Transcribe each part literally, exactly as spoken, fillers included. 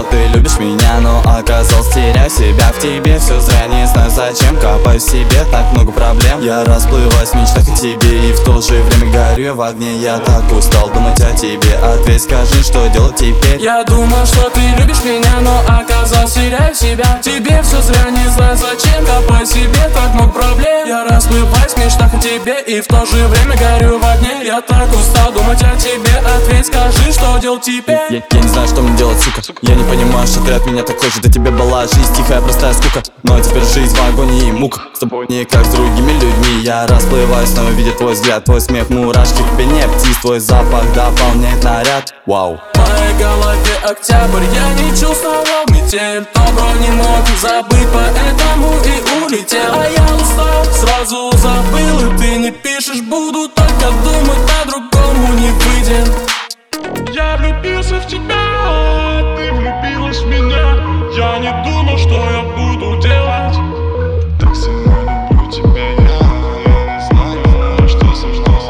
что ты любишь меня, но оказался теряю себя в тебе. Все зря, не знаю зачем, копаю в себе так много проблем. Я расплываюсь в мечтах о тебе и в то же время горю в огне. Я так устал думать о тебе, ответь, скажи, что делать теперь. Я думал, что ты любишь меня, но оказался теряю себя. Тебе все зря, не знаю зачем, копаю в себе так много проблем. Я расплываюсь в мечтах о тебе и в то же время горю в огне. Я так устал думать о тебе, ответь, скажи, что делать теперь. Я, я не знаю, что мне делать, сука. Я не понимаю, что ты от меня такой же. До тебя была жизнь тихая, простая скука, но теперь жизнь в агонии и мука. С тобой не как с другими людьми. Я расплываюсь, снова видя твой взгляд, твой смех, мурашки в спине птиц, твой запах дополняет наряд. Вау. В моей голове октябрь, я не чувствовал метель. Добро не мог забыть, поэтому и улетел. А я устал, сразу забыл, и ты не пишешь. Буду только думать, по-другому не выйдет. Я влюбился в тебя, ты влюбилась в меня. Я не думал, что я буду делать. Так сильно люблю тебя я, я не знаю, что со мной.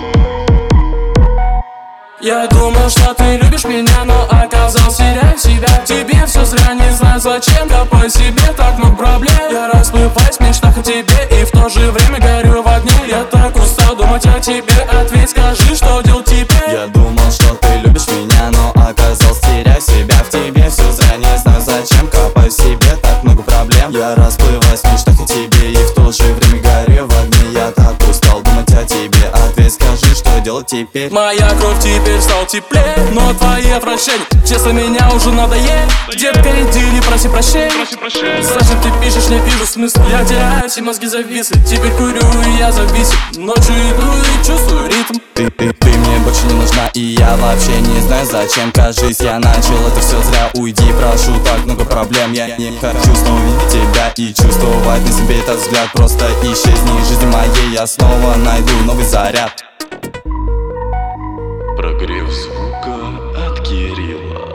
Я думал, что ты любишь меня, но оказался теряю себя. Тебе все зря, не знаю зачем, копаю в себе так много проблем. Я расплываюсь в мечтах о тебе и в то же время горю в огне. Я так устал думать о тебе, ответь, скажи, что делать теперь. Я думал, что ты любишь меня, но оказался теряю себя в тебе. Все зря, не знаю зачем, копаю в себе так много проблем. Я расплываюсь в мечтах о тебе и в то же время горю в огне. Я так устал думать о тебе, ответь, скажи, что делать теперь. Моя кровь теперь стала теплее, но твои отвращения честно меня уже надоели. Детка, иди, не проси прощения. Зачем ты пишешь, не вижу смысла. Я теряюсь и мозги зависли. Теперь курю и я зависим. Ночью иду и чувствую ритм. Ты, ты, ты мне больше не нужна, и я вообще не знаю зачем. Кажись, я начал это все зря. Уйди, прошу, так много проблем. Я не хочу снова видеть тебя и чувствовать на себе этот взгляд. Просто исчезни из жизни моей, я снова найду новый заряд. Прогрев звука от Кирилла.